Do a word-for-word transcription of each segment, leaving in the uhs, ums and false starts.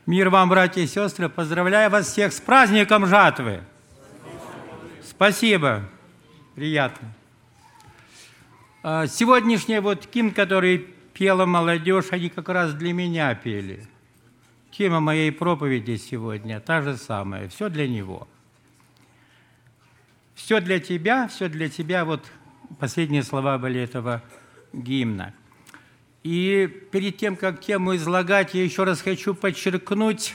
Мир вам, братья и сестры! Поздравляю вас всех с праздником жатвы! Спасибо! Приятно. Сегодняшний вот гимн, который пела молодежь, они как раз для меня пели. Тема моей проповеди сегодня та же самая. Все для него. Все для тебя, все для тебя. Вот последние слова были этого гимна. И перед тем, как тему излагать, я еще раз хочу подчеркнуть,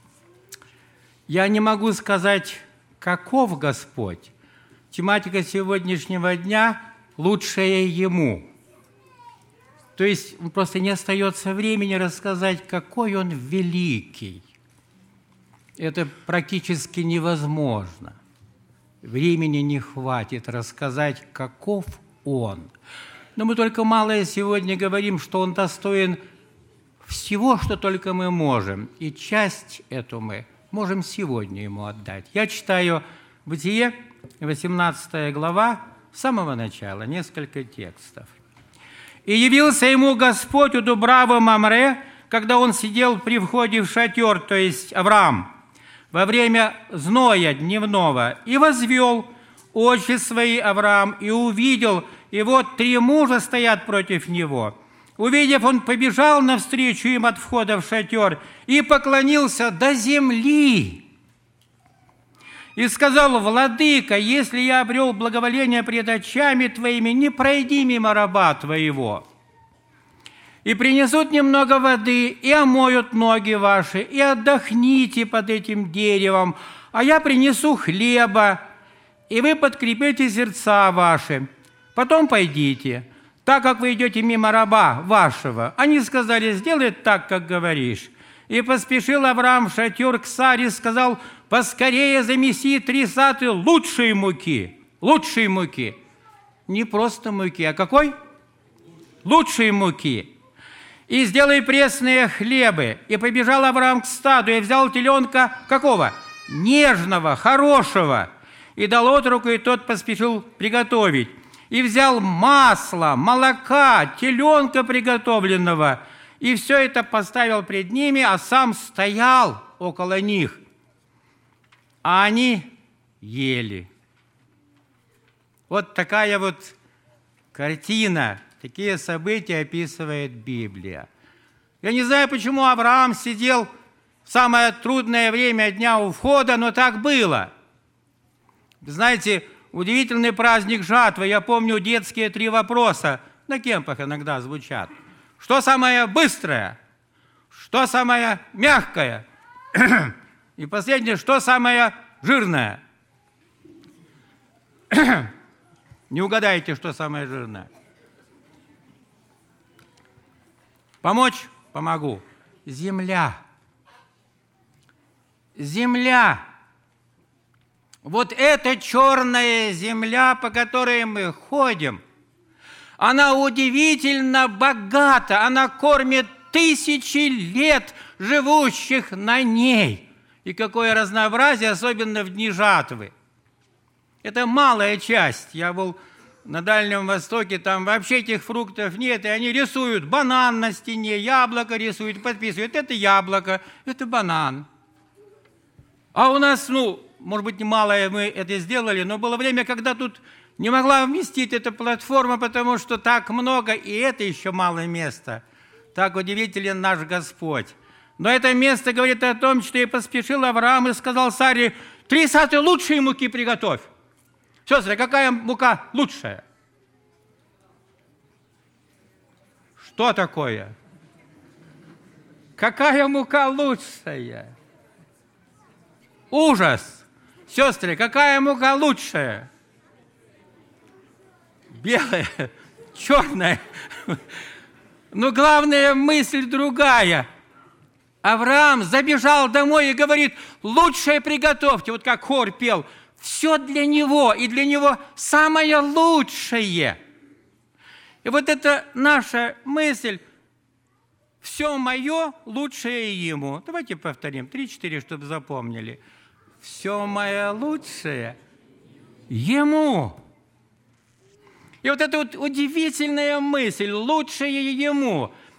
я не могу сказать, каков Господь. Тематика сегодняшнего дня – лучшее Ему. То есть просто не остается времени рассказать, какой Он великий. Это практически невозможно. Времени не хватит рассказать, каков Он. Но мы только малое сегодня говорим, что Он достоин всего, что только мы можем. И часть эту мы можем сегодня Ему отдать. Я читаю Бытие, восемнадцатая глава, с самого начала, несколько текстов. «И явился ему Господь у Дубравы Мамре, когда он сидел при входе в шатер, то есть Авраам, во время зноя дневного, и возвел очи свои Авраам, и увидел, и вот три мужа стоят против него. Увидев, он побежал навстречу им от входа в шатер и поклонился до земли. И сказал: Владыка, если я обрел благоволение пред очами твоими, не пройди мимо раба твоего. И принесут немного воды, и омоют ноги ваши, и отдохните под этим деревом, а я принесу хлеба, и вы подкрепите сердца ваши. Потом пойдите, так как вы идете мимо раба вашего. Они сказали: сделай так, как говоришь. И поспешил Авраам в шатер к Саре и сказал: поскорее замеси три саты лучшей муки. Лучшей муки. Не просто муки, а какой? Лучшей муки. И сделай пресные хлебы. И побежал Авраам к стаду, и взял теленка какого? Нежного, хорошего. И дал отруку, и тот поспешил приготовить. И взял масло, молока, теленка приготовленного, и все это поставил пред ними, а сам стоял около них. А они ели. Вот такая вот картина, такие события описывает Библия. Я не знаю, почему Авраам сидел в самое трудное время дня у входа, но так было. Знаете, удивительный праздник жатвы. Я помню детские три вопроса. На кемпах иногда звучат. Что самое быстрое? Что самое мягкое? И последнее, что самое жирное? Не угадаете, что самое жирное? Помочь? Помогу. Земля. Земля. Вот эта черная земля, по которой мы ходим, она удивительно богата, она кормит тысячи лет живущих на ней. И какое разнообразие, особенно в дни жатвы. Это малая часть. Я был на Дальнем Востоке, там вообще этих фруктов нет, и они рисуют банан на стене, яблоко рисуют, подписывают. Это яблоко, это банан. А у нас, ну, может быть, немалое мы это сделали, но было время, когда тут не могла вместить эта платформа, потому что так много, и это еще мало места. Так удивителен наш Господь. Но это место говорит о том, что и поспешил Авраам и сказал Саре: три саты лучшей муки приготовь. Сестры, какая мука лучшая? Что такое? Какая мука лучшая? Ужас! Сестры, какая мука лучшая? Белая, черная. Но главная мысль другая. Авраам забежал домой и говорит: лучшее приготовьте. Вот как хор пел. Все для него, и для него самое лучшее. И вот это наша мысль. Все мое лучшее ему. Давайте повторим. Три-четыре, чтобы запомнили. Все мое лучшее ему. И вот эта вот удивительная мысль, лучшее ему.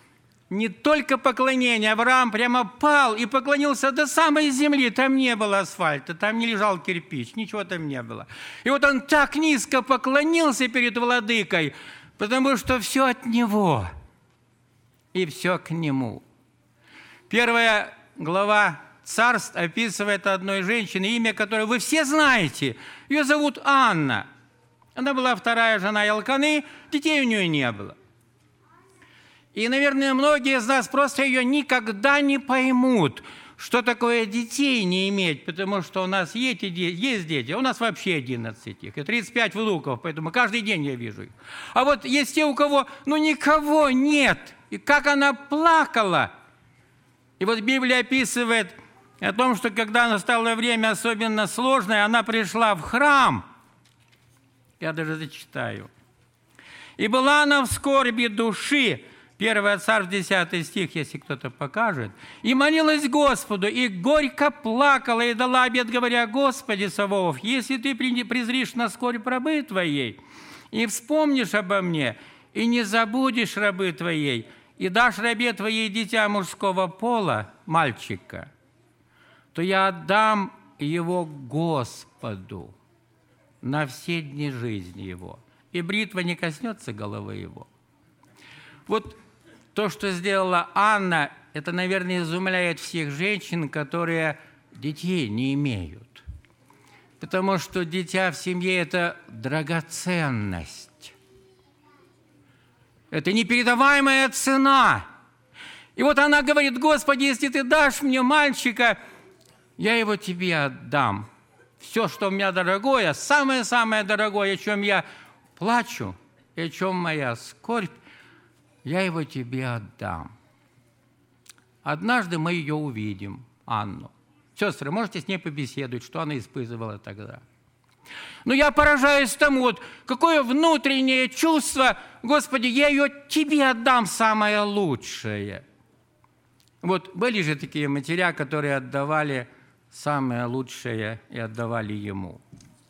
Не только поклонение. Авраам прямо пал и поклонился до самой земли. Там не было асфальта, там не лежал кирпич, ничего там не было. И вот он так низко поклонился перед владыкой, потому что все от него и все к нему. Первая глава Царств описывает одной женщине, имя которой вы все знаете. Ее зовут Анна. Она была вторая жена Елканы, детей у нее не было. И, наверное, многие из нас просто ее никогда не поймут, что такое детей не иметь, потому что у нас есть дети, а у нас вообще одиннадцать их, и тридцать пять внуков, поэтому каждый день я вижу их. А вот есть те, у кого, ну, никого нет, и как она плакала. И вот Библия описывает о том, что когда настало время особенно сложное, она пришла в храм. Я даже зачитаю. «И была она в скорби души», первое Царств, десятый стих, если кто-то покажет, «и молилась Господу, и горько плакала, и дала обет, говоря: Господи Саваоф, если ты презришь на скорбь рабы Твоей, и вспомнишь обо мне, и не забудешь рабы Твоей, и дашь рабе Твоей дитя мужского пола, мальчика, то я отдам его Господу на все дни жизни его, и бритва не коснется головы его». Вот то, что сделала Анна, это, наверное, изумляет всех женщин, которые детей не имеют. Потому что дитя в семье – это драгоценность. Это непередаваемая цена. И вот она говорит: Господи, если ты дашь мне мальчика, я его тебе отдам. Все, что у меня дорогое, самое-самое дорогое, о чем я плачу, и о чем моя скорбь, я его тебе отдам. Однажды мы ее увидим, Анну. Сестры, можете с ней побеседовать, что она испытывала тогда. Но я поражаюсь тому, вот, какое внутреннее чувство: Господи, я ее тебе отдам, самое лучшее. Вот были же такие матеря, которые отдавали самое лучшее и отдавали ему.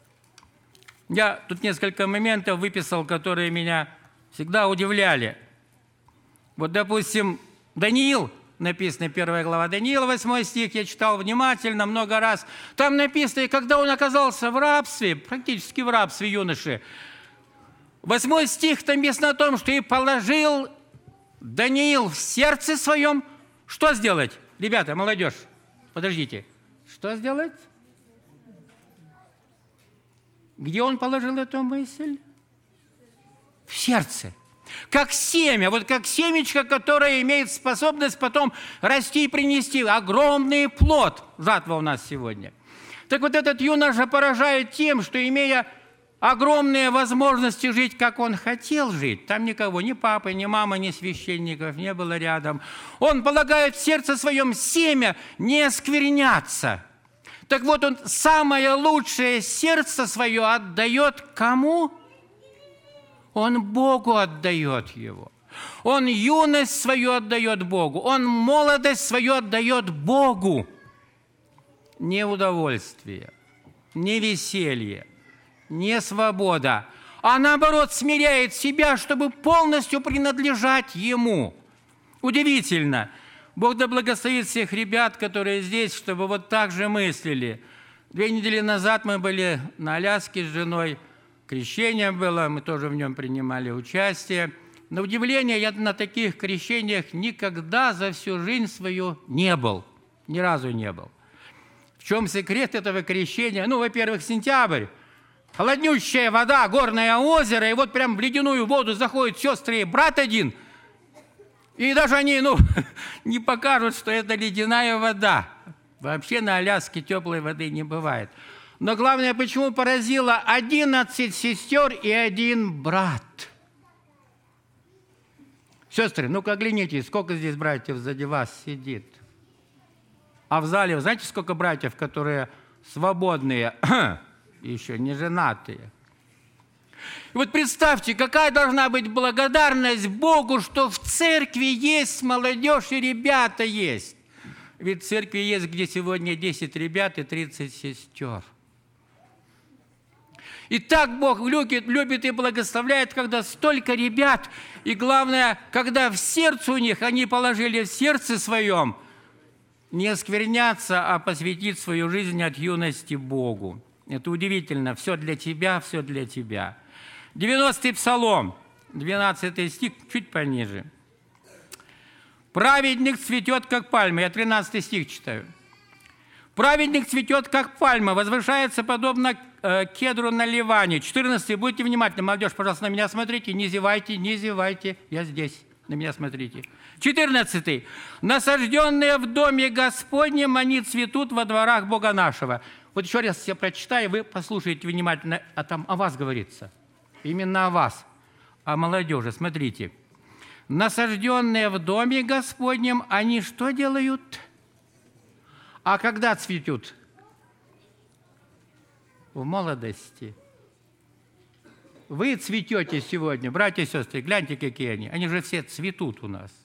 Я тут несколько моментов выписал, которые меня всегда удивляли. Вот, допустим, Даниил, написано первая глава Даниила, восьмой стих, я читал внимательно много раз. Там написано, и когда он оказался в рабстве, практически в рабстве юноши, восьмой стих там написано о том, что и положил Даниил в сердце своем. Что сделать? Ребята, молодежь, подождите. Что сделать? Где он положил эту мысль? В сердце. Как семя, вот как семечко, которое имеет способность потом расти и принести огромный плод. Жатва у нас сегодня. Так вот этот юноша поражает тем, что, имея огромные возможности жить, как он хотел жить, там никого, ни папы, ни мамы, ни священников не было рядом, он полагает в сердце своем семя не оскверняться. Так вот он самое лучшее сердце свое отдает кому? Он Богу отдает его. Он юность свою отдает Богу. Он молодость свою отдает Богу. Не удовольствие, не веселье, не свобода, а наоборот смиряет себя, чтобы полностью принадлежать Ему. Удивительно. Бог да благословит всех ребят, которые здесь, чтобы вот так же мыслили. Две недели назад мы были на Аляске с женой. Крещение было, мы тоже в нем принимали участие. На удивление, я на таких крещениях никогда за всю жизнь свою не был. Ни разу не был. В чем секрет этого крещения? Ну, во-первых, сентябрь. Холоднющая вода, горное озеро, и вот прям в ледяную воду заходят сестры и брат один. И даже они, ну, не покажут, что это ледяная вода. Вообще на Аляске теплой воды не бывает. Но главное, почему поразило: одиннадцать сестер и один брат. Сестры, ну-ка оглянитесь, сколько здесь братьев сзади вас сидит. А в зале, знаете, сколько братьев, которые свободные, еще не женатые? И вот представьте, какая должна быть благодарность Богу, что в церкви есть молодежь и ребята есть. Ведь в церкви есть, где сегодня десять ребят и тридцать сестер. И так Бог любит, любит и благословляет, когда столько ребят, и главное, когда в сердце у них, они положили в сердце своем не оскверняться, а посвятить свою жизнь от юности Богу. Это удивительно. Все для тебя, все для тебя. девяностый псалом, двенадцатый стих, чуть пониже. «Праведник цветет, как пальма». Я тринадцатый стих читаю. «Праведник цветет, как пальма, возвышается подобно э, кедру на Ливане». четырнадцатый. Будьте внимательны, молодежь, пожалуйста, на меня смотрите. Не зевайте, не зевайте. Я здесь. На меня смотрите. четырнадцатый. «Насажденные в доме Господнем, они цветут во дворах Бога нашего». Вот еще раз я прочитаю, вы послушайте внимательно, а там о вас говорится. Именно о вас, о молодежи. Смотрите. «Насажденные в доме Господнем, они что делают?» А когда цветут? В молодости. Вы цветете сегодня, братья и сестры, гляньте, какие они. Они же все цветут у нас.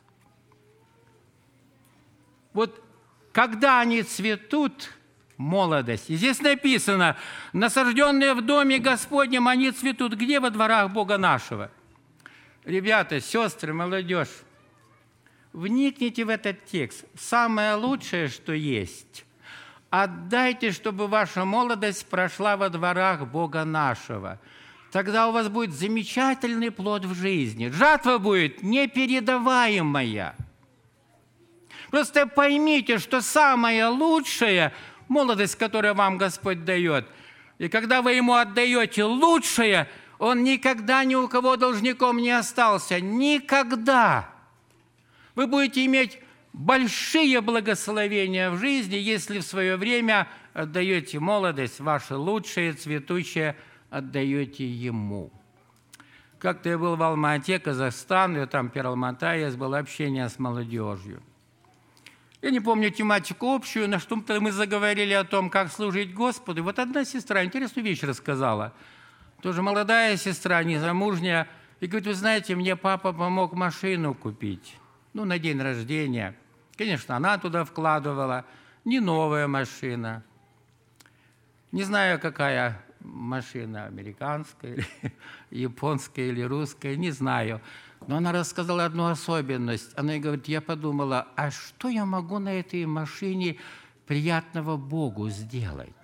Вот когда они цветут, молодость. И здесь написано, насажденные в доме Господнем, они цветут где? Во дворах Бога нашего. Ребята, сестры, молодежь, вникните в этот текст. Самое лучшее, что есть, отдайте, чтобы ваша молодость прошла во дворах Бога нашего. Тогда у вас будет замечательный плод в жизни. Жатва будет непередаваемая. Просто поймите, что самое лучшее – молодость, которую вам Господь дает. И когда вы Ему отдаете лучшее, Он никогда ни у кого должником не остался. Никогда. Вы будете иметь большие благословения в жизни, если в свое время отдаете молодость, ваше лучшее, цветущее, отдаете Ему. Как-то я был в Алма-Ате, Казахстан, я там Пералматае, было общение с молодежью. Я не помню тематику общую, на что-то мы заговорили о том, как служить Господу. Вот одна сестра интересную вещь рассказала. Тоже молодая сестра, незамужняя, и говорит, вы знаете, мне папа помог машину купить. Ну, на день рождения. Конечно, она туда вкладывала. Не новая машина. Не знаю, какая машина, американская, или японская или русская, не знаю. Но она рассказала одну особенность. Она говорит, я подумала, а что я могу на этой машине приятного Богу сделать?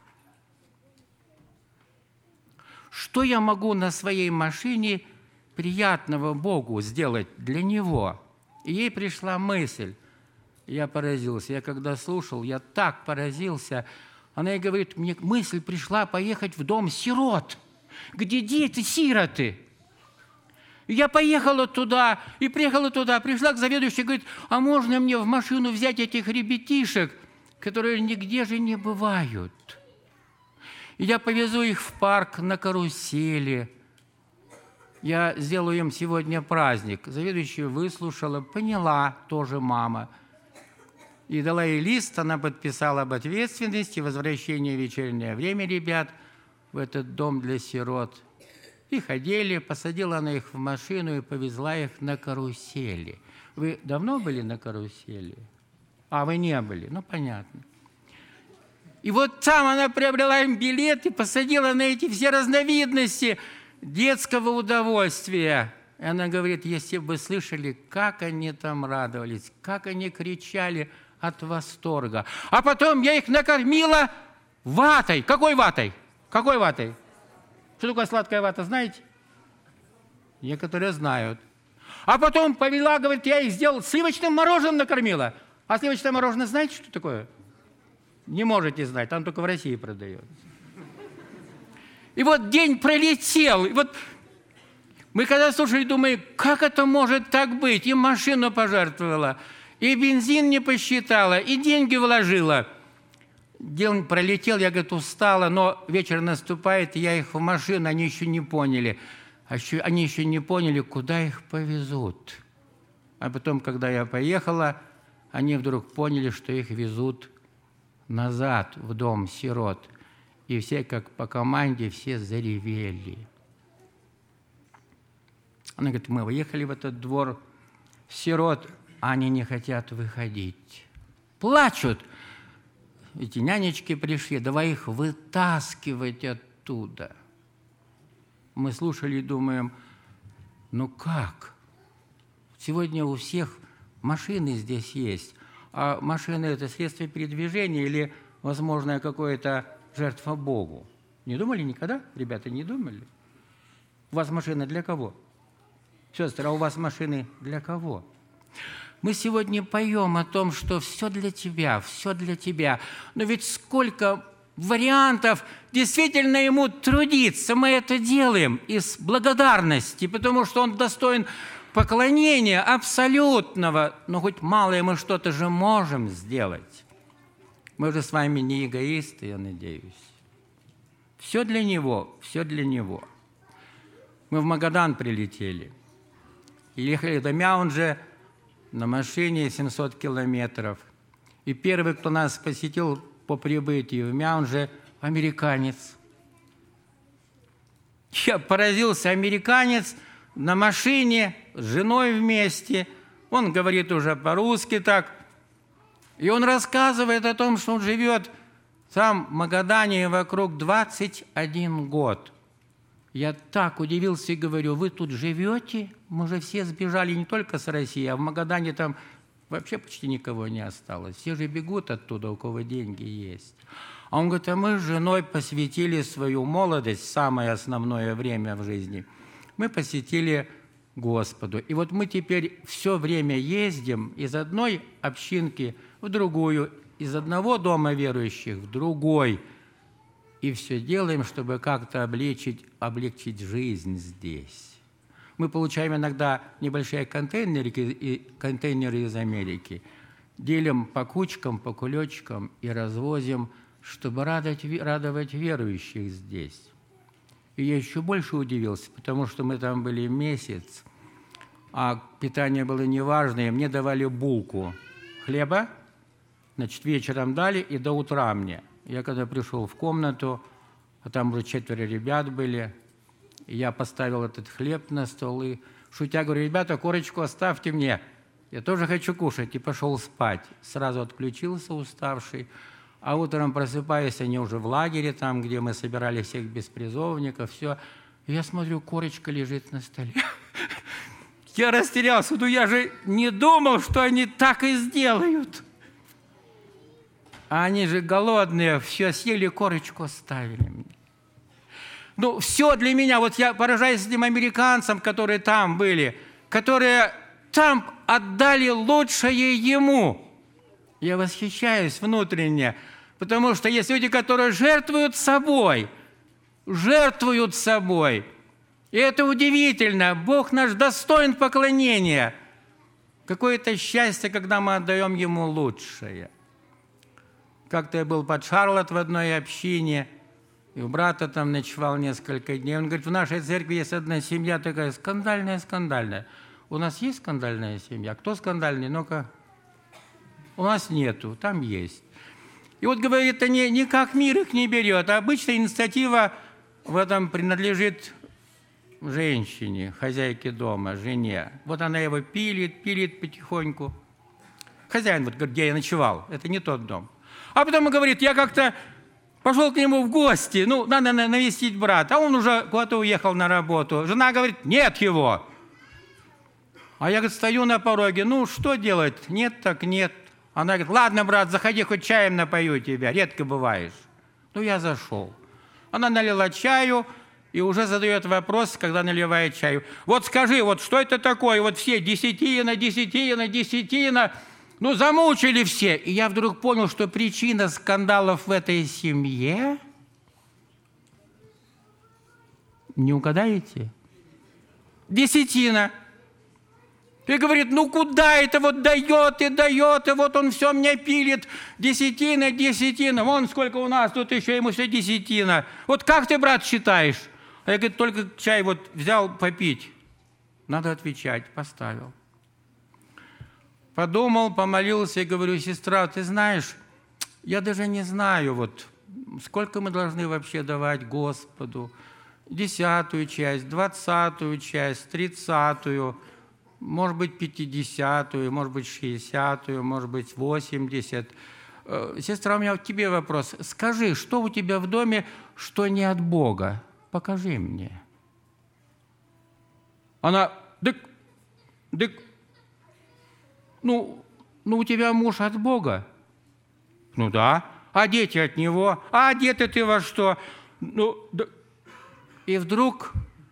Что я могу на своей машине приятного Богу сделать для Него? И ей пришла мысль. Я поразился. Я когда слушал, я так поразился. Она ей говорит, мне мысль пришла поехать в дом сирот, где дети-сироты. Я поехала туда, и приехала туда, пришла к заведующей, говорит, а можно мне в машину взять этих ребятишек, которые нигде же не бывают? И я повезу их в парк на карусели. Я сделаю им сегодня праздник. Заведующая выслушала, поняла, тоже мама. И дала ей лист, она подписала об ответственности, возвращение в вечернее время ребят в этот дом для сирот. И ходили, посадила она их в машину и повезла их на карусели. Вы давно были на карусели? А, вы не были, ну понятно. И вот там она приобрела им билет и посадила на эти все разновидности детского удовольствия. И она говорит, если бы вы слышали, как они там радовались, как они кричали от восторга. А потом я их накормила ватой. Какой ватой? Какой ватой? Что такое сладкая вата, знаете? Некоторые знают. А потом повела, говорит, я их сделал сливочным мороженым накормила. А сливочное мороженое знаете, что такое? Не можете знать, там только в России продается. И вот день пролетел. И вот мы когда слушали, думаем, как это может так быть? И машину пожертвовала, и бензин не посчитала, и деньги вложила. День пролетел, я, говорит, устала, но вечер наступает, и я их в машину, они еще не поняли. Они еще не поняли, куда их повезут. А потом, когда я поехала, они вдруг поняли, что их везут назад в дом сирот. И все, как по команде, все заревели. Она говорит, мы выехали в этот двор сирот, а они не хотят выходить. Плачут. Эти нянечки пришли, давай их вытаскивать оттуда. мы слушали и думаем, ну как? Сегодня у всех машины здесь есть, а машина – это средство передвижения или, возможно, какое-то жертва Богу. Не думали никогда? Ребята, не думали? У вас машина для кого? Сестры, а у вас машины для кого? Мы сегодня поем о том, что все для тебя, все для тебя. Но ведь сколько вариантов действительно ему трудиться. Мы это делаем из благодарности, потому что он достоин поклонения абсолютного. Но хоть малое мы что-то же можем сделать. Мы же с вами не эгоисты, я надеюсь. Все для него, все для него. Мы в Магадан прилетели. И ехали до Мяунджа на машине семьсот километров. И первый, кто нас посетил по прибытию в Мяунже, американец. Я поразился, американец на машине с женой вместе. Он говорит уже по-русски так. И он рассказывает о том, что он живет сам в Магадане вокруг двадцать один год. Я так удивился и говорю, вы тут живете? Мы же все сбежали не только с России, а в Магадане там вообще почти никого не осталось. Все же бегут оттуда, у кого деньги есть. А он говорит, а мы с женой посвятили свою молодость, самое основное время в жизни, мы посвятили Господу. И вот мы теперь все время ездим из одной общинки в другую, из одного дома верующих в другой. И все делаем, чтобы как-то облегчить, облегчить жизнь здесь. Мы получаем иногда небольшие контейнеры, контейнеры из Америки, делим по кучкам, по кулечкам и развозим, чтобы радовать, радовать верующих здесь. И я еще больше удивился, потому что мы там были месяц, а питание было неважное, мне давали булку хлеба, значит, вечером дали и до утра мне. Я когда пришел в комнату, а там уже четверо ребят были, и я поставил этот хлеб на стол и, шутя, говорю, ребята, корочку оставьте мне, я тоже хочу кушать, и пошел спать. Сразу отключился уставший, а утром просыпаюсь, они уже в лагере, там, где мы собирали всех беспризовников, все. И я смотрю, корочка лежит на столе. Я растерялся, ну я же не думал, что они так и сделают. А они же голодные, все съели, корочку оставили мне. Ну, все для меня. Вот я поражаюсь этим американцам, которые там были, которые там отдали лучшее ему. Я восхищаюсь внутренне, потому что есть люди, которые жертвуют собой, жертвуют собой. И это удивительно. Бог наш достоин поклонения. Какое-то счастье, когда мы отдаем Ему лучшее. Как-то я был под Шарлотт в одной общине, и у брата там ночевал несколько дней. Он говорит, в нашей церкви есть одна семья такая скандальная-скандальная. У нас есть скандальная семья? Кто скандальный? Ну-ка. У нас нету, там есть. И вот, говорит, они никак мир их не берет. А обычно инициатива в этом принадлежит женщине, хозяйке дома, жене. Вот она его пилит, пилит потихоньку. Хозяин, вот, где я ночевал, это не тот дом. А потом он говорит, я как-то пошел к нему в гости, ну, надо навестить брата, а он уже куда-то уехал на работу. Жена говорит, нет его. А я, говорит, стою на пороге, ну, что делать? Нет, так нет. Она говорит, ладно, брат, заходи, хоть чаем напою тебя, редко бываешь. Ну, я зашел. Она налила чаю и уже задает вопрос, когда наливает чаю. Вот скажи, вот что это такое? Вот все десятина, десятина, десятина. Ну, замучили все. И я вдруг понял, что причина скандалов в этой семье... Не угадаете? Десятина. И говорит, ну куда это вот дает и дает, и вот он все мне пилит. Десятина, десятина. Вон сколько у нас тут еще, ему все десятина. Вот как ты, брат, считаешь? А я, говорит, только чай вот взял попить. Надо отвечать. Поставил. Подумал, помолился и говорю, сестра, ты знаешь, я даже не знаю, вот сколько мы должны вообще давать Господу. Десятую часть, двадцатую часть, тридцатую, может быть, пятидесятую, может быть, шестидесятую, может быть, восемьдесят. Сестра, у меня к тебе вопрос. Скажи, что у тебя в доме, что не от Бога? Покажи мне. Она, дык, дык, ну, ну, у тебя муж от Бога. Ну да. А дети от него? А одеты ты во что? Ну, да. И вдруг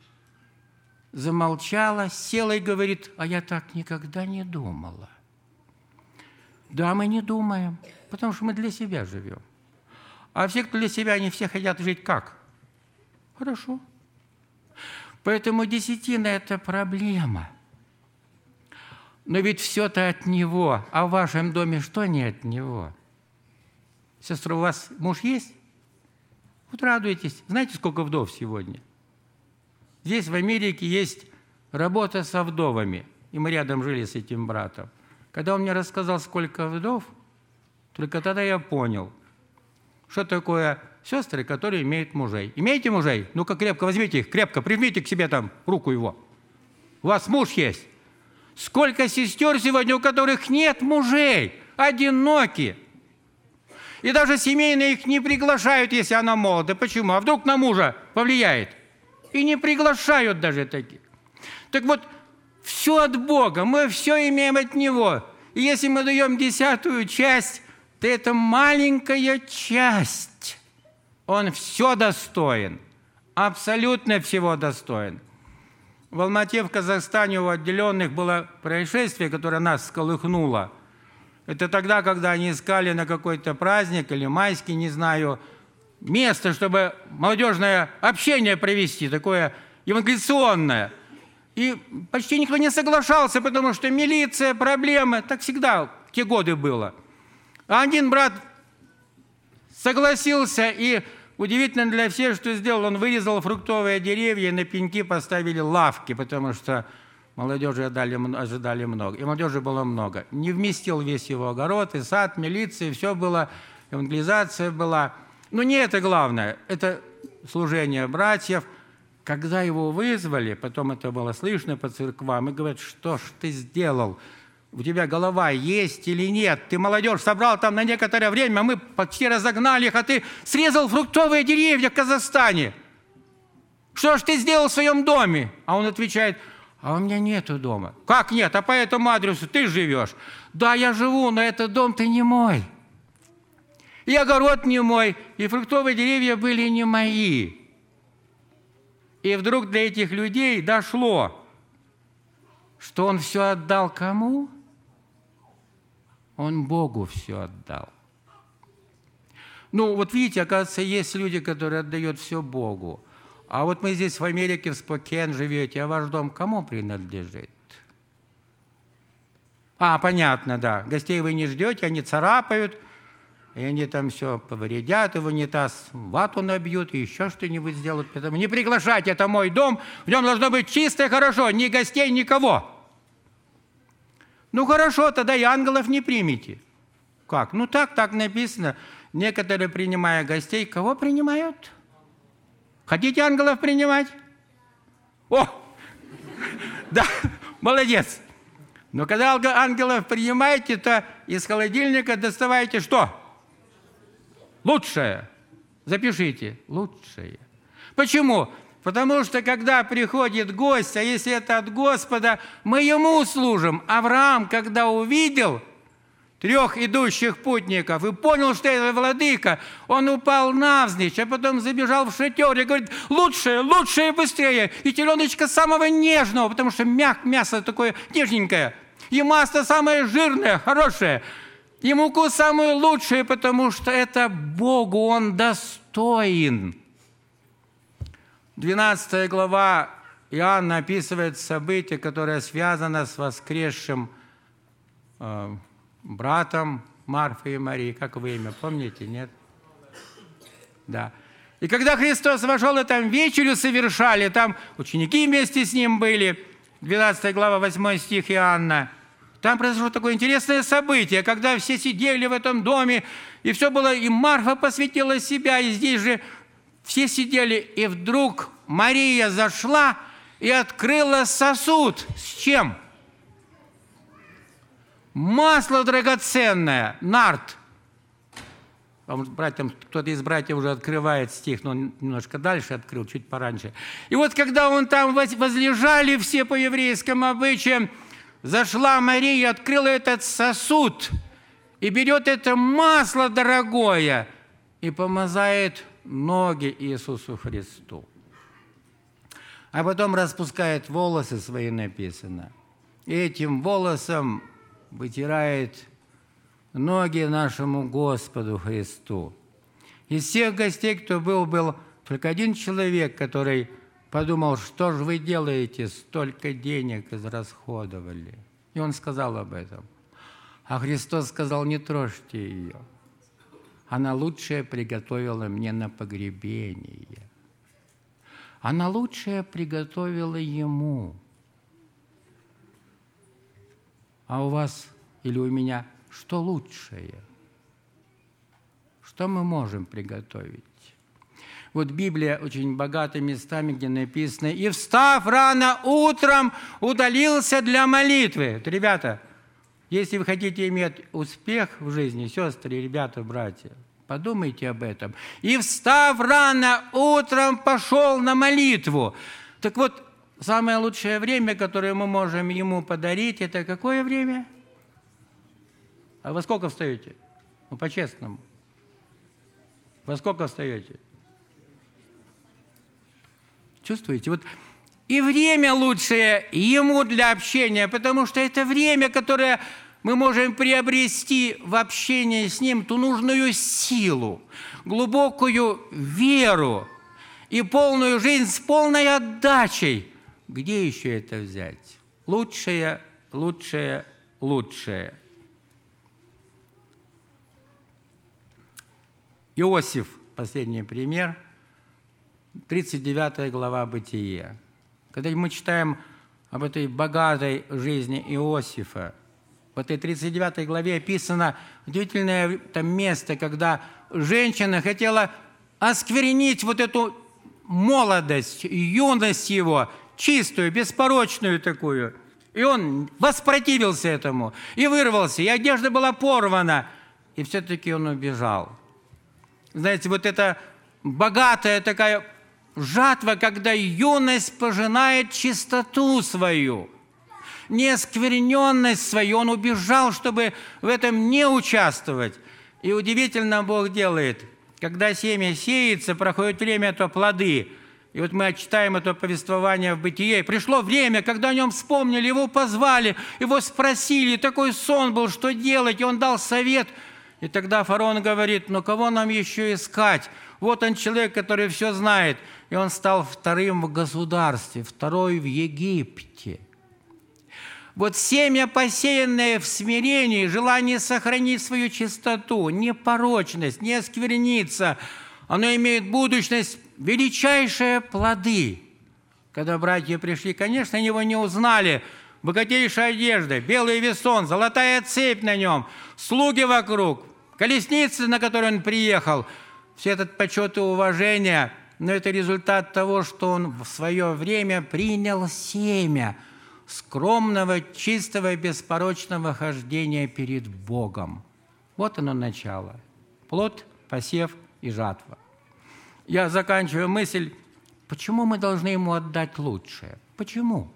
замолчала, села и говорит, а я так никогда не думала. Да, мы не думаем, потому что мы для себя живем. А все, кто для себя, они все хотят жить как? Хорошо. Поэтому десятина – это проблема. Но ведь все-то от него, а в вашем доме что не от него? Сестра, у вас муж есть? Вот радуйтесь. Знаете, сколько вдов сегодня? Здесь, в Америке, есть работа со вдовами. И мы рядом жили с этим братом. Когда он мне рассказал, сколько вдов, только тогда я понял, что такое сестры, которые имеют мужей. Имеете мужей? Ну-ка крепко возьмите их, крепко прижмите к себе там руку его. У вас муж есть. Сколько сестер сегодня, у которых нет мужей, одиноки. И даже семейные их не приглашают, если она молода. Почему? А вдруг на мужа повлияет? И не приглашают даже таких. Так вот, все от Бога, мы все имеем от Него. И если мы даем десятую часть, то это маленькая часть. Он все достоин, абсолютно всего достоин. В Алмате, в Казахстане, у отделенных было происшествие, которое нас всколыхнуло. Это тогда, когда они искали на какой-то праздник или майский, не знаю, место, чтобы молодежное общение провести, такое евангелиционное. И почти никто не соглашался, потому что милиция, проблемы, так всегда в те годы было. А один брат согласился, и удивительно для всех, что сделал, он вырезал фруктовые деревья, и на пеньки поставили лавки, потому что молодежи ожидали, ожидали много. И молодежи было много. Не вместил весь его огород, и сад, милиция, все было, евангелизация была. Но не это главное, это служение братьев. Когда его вызвали, потом это было слышно по церквам, и говорят, что ж ты сделал? У тебя голова есть или нет? Ты молодежь собрал там на некоторое время, мы почти разогнали их, а ты срезал фруктовые деревья в Казахстане. Что ж ты сделал в своем доме? А он отвечает, а у меня нету дома. Как нет? А по этому адресу ты живешь. Да, я живу, но этот дом-то не мой. И огород не мой, и фруктовые деревья были не мои. И вдруг для этих людей дошло, что он все отдал кому? Он Богу все отдал. Ну, вот видите, оказывается, есть люди, которые отдают все Богу. А вот мы здесь в Америке, в Спокен живете, а ваш дом кому принадлежит? А, понятно, да. Гостей вы не ждете, они царапают, и они там все повредят, и в унитаз вату набьют, и еще что-нибудь сделают. Поэтому не приглашайте, это мой дом, в нем должно быть чисто и хорошо, ни гостей, никого. Ну хорошо, тогда и ангелов не примите. Как? Ну так, так написано. Некоторые, принимая гостей, кого принимают? Хотите ангелов принимать? О! Да, молодец. Но когда ангелов принимаете, то из холодильника доставайте что? Лучшее. Запишите. Лучшее. Почему? Потому что, когда приходит гость, а если это от Господа, мы ему служим. Авраам, когда увидел трех идущих путников и понял, что это владыка, он упал навзничь, а потом забежал в шатер и говорит, лучшее, лучшее, быстрее. И теленочка самого нежного, потому что мяг, мясо такое нежненькое. И масло самое жирное, хорошее. И муку самую лучшую, потому что это Богу он достоин. двенадцатая глава Иоанна описывает событие, которое связано с воскресшим э, братом Марфы и Марии. Как вы имя, помните, нет? Да. И когда Христос вошел, и там вечерю совершали, там ученики вместе с ним были, двенадцатая глава, восьмой стих Иоанна, там произошло такое интересное событие, когда все сидели в этом доме, и все было, и Марфа посвятила себя, и здесь же все сидели, и вдруг Мария зашла и открыла сосуд. С чем? Масло драгоценное, нард. Вам, братьям, кто-то из братьев уже открывает стих, но он немножко дальше открыл, чуть пораньше. И вот когда он там возлежали все по еврейским обычаям, зашла Мария, открыла этот сосуд и берет это масло дорогое и помазает ноги Иисусу Христу. А потом распускает волосы свои, написано. И этим волосом вытирает ноги нашему Господу Христу. Из всех гостей, кто был, был только один человек, который подумал, что же вы делаете, столько денег израсходовали. И он сказал об этом. А Христос сказал, не трожьте ее. Она лучшее приготовила мне на погребение. Она лучшее приготовила ему. А у вас или у меня что лучшее? Что мы можем приготовить? Вот Библия очень богата местами, где написано: «И, встав рано утром, удалился для молитвы». Вот, ребята, если вы хотите иметь успех в жизни, сестры, ребята, братья, подумайте об этом. «И, встав рано утром, пошел на молитву». Так вот, самое лучшее время, которое мы можем ему подарить, это какое время? А во сколько встаете? Ну, по-честному. Во сколько встаете? Чувствуете? Вот и время лучшее ему для общения, потому что это время, которое мы можем приобрести в общении с ним, ту нужную силу, глубокую веру и полную жизнь с полной отдачей. Где еще это взять? Лучшее, лучшее, лучшее. Иосиф, последний пример, тридцать девятая глава Бытия. Когда мы читаем об этой богатой жизни Иосифа, в этой тридцать девятой главе описано удивительное там место, когда женщина хотела осквернить вот эту молодость, юность его, чистую, беспорочную такую. И он воспротивился этому, и вырвался, и одежда была порвана, и все-таки он убежал. Знаете, вот эта богатая такая жатва, когда юность пожинает чистоту свою, неоскверненность свою. Он убежал, чтобы в этом не участвовать. И удивительно Бог делает, когда семя сеется, проходит время, то плоды. И вот мы читаем это повествование в Бытие. Пришло время, когда о нем вспомнили, его позвали, его спросили, такой сон был, что делать, и он дал совет. И тогда фараон говорит: ну кого нам еще искать? Вот он человек, который все знает. И он стал вторым в государстве, второй в Египте. Вот семя, посеянное в смирении, желание сохранить свою чистоту, непорочность, не оскверниться, оно имеет будущность, величайшие плоды. Когда братья пришли, конечно, они его не узнали. Богатейшая одежда, белый весон, золотая цепь на нем, слуги вокруг, колесницы, на которой он приехал. Все этот почет и уважение, но это результат того, что он в свое время принял семя скромного, чистого, беспорочного хождения перед Богом. Вот оно начало. Плод, посев и жатва. Я заканчиваю мысль, почему мы должны ему отдать лучшее? Почему?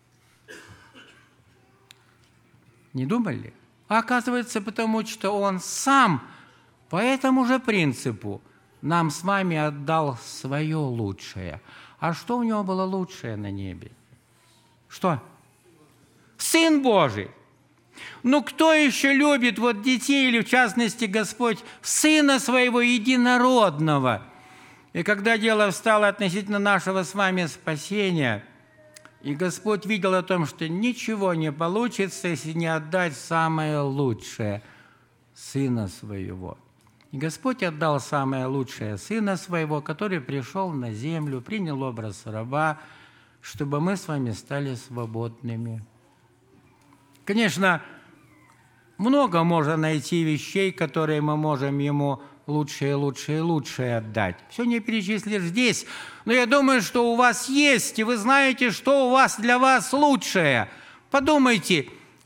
Не думали? А оказывается, потому что он сам по этому же принципу нам с вами отдал свое лучшее. А что у него было лучшее на небе? Что? Сын Божий. Ну, кто еще любит вот детей, или в частности Господь, Сына Своего Единородного? И когда дело встало относительно нашего с вами спасения, и Господь видел о том, что ничего не получится, если не отдать самое лучшее – Сына Своего. И Господь отдал самое лучшее Сына Своего, который пришел на землю, принял образ раба, чтобы мы с вами стали свободными. Конечно, много можно найти вещей, которые мы можем Ему лучшее, лучшее, лучшее отдать. Все не перечислишь здесь, но я думаю, что у вас есть, и вы знаете, что у вас для вас лучшее. Подумайте,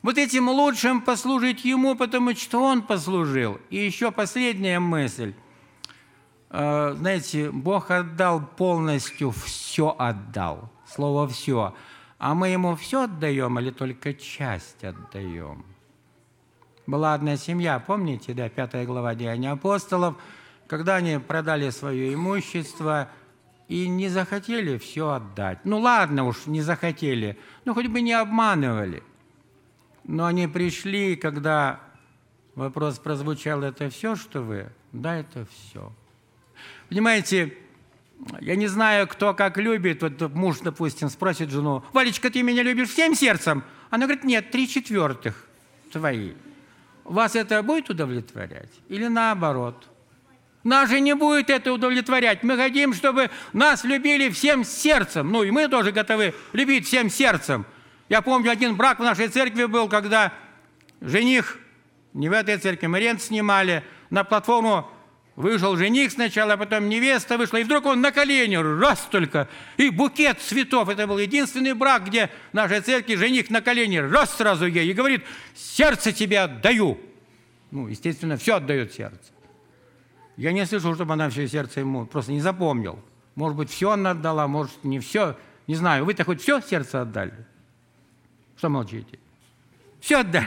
Вот этим лучшим послужить Ему, потому что Он послужил. И еще последняя мысль. Знаете, Бог отдал полностью, все отдал. Слово «все». А мы Ему все отдаем или только часть отдаем? Была одна семья, помните, да, пятая глава Деяний апостолов, когда они продали свое имущество и не захотели все отдать. Ну ладно уж, не захотели, ну хоть бы не обманывали. Но они пришли, когда вопрос прозвучал: это все, что вы? Да, это все. Понимаете, я не знаю, кто как любит. Вот муж, допустим, спросит жену: «Валечка, ты меня любишь всем сердцем?» Она говорит: «Нет, три четвертых твои». Вас это будет удовлетворять? Или наоборот? Нас же не будет это удовлетворять. Мы хотим, чтобы нас любили всем сердцем. Ну, и мы тоже готовы любить всем сердцем. Я помню, один брак в нашей церкви был, когда жених, не в этой церкви, мы рент снимали, на платформу вышел жених сначала, а потом невеста вышла, и вдруг он на колени, раз только, и букет цветов. Это был единственный брак, где в нашей церкви жених на колени, раз сразу ей, и говорит: «Сердце тебе отдаю». Ну, естественно, все отдает сердце. Я не слышал, чтобы она все сердце ему, просто не запомнил. Может быть, все она отдала, может, не все. Не знаю, вы-то хоть все сердце отдали? Что молчите? Все отдали.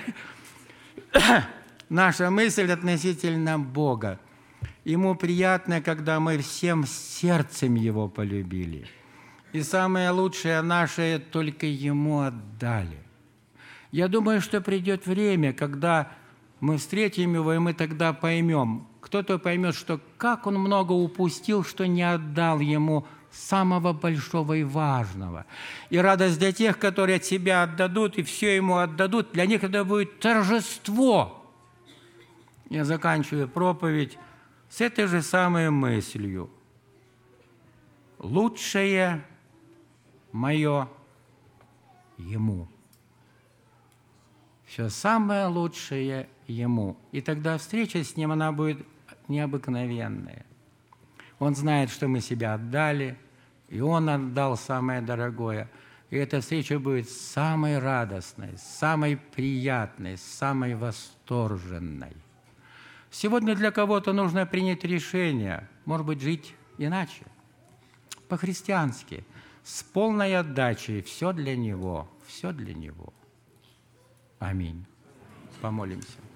Наша мысль относительно Бога. Ему приятно, когда мы всем сердцем Его полюбили. И самое лучшее наше только Ему отдали. Я думаю, что придет время, когда мы встретим Его, и мы тогда поймем. Кто-то поймет, что как Он много упустил, что не отдал Ему самого большого и важного. И радость для тех, которые от себя отдадут и все Ему отдадут, для них это будет торжество. Я заканчиваю проповедь с этой же самой мыслью. Лучшее мое Ему. Все самое лучшее Ему. И тогда встреча с Ним, она будет необыкновенная. Он знает, что мы себя отдали, и Он отдал самое дорогое. И эта встреча будет самой радостной, самой приятной, самой восторженной. Сегодня для кого-то нужно принять решение, может быть, жить иначе, по-христиански, с полной отдачей, все для Него, все для Него. Аминь. Помолимся.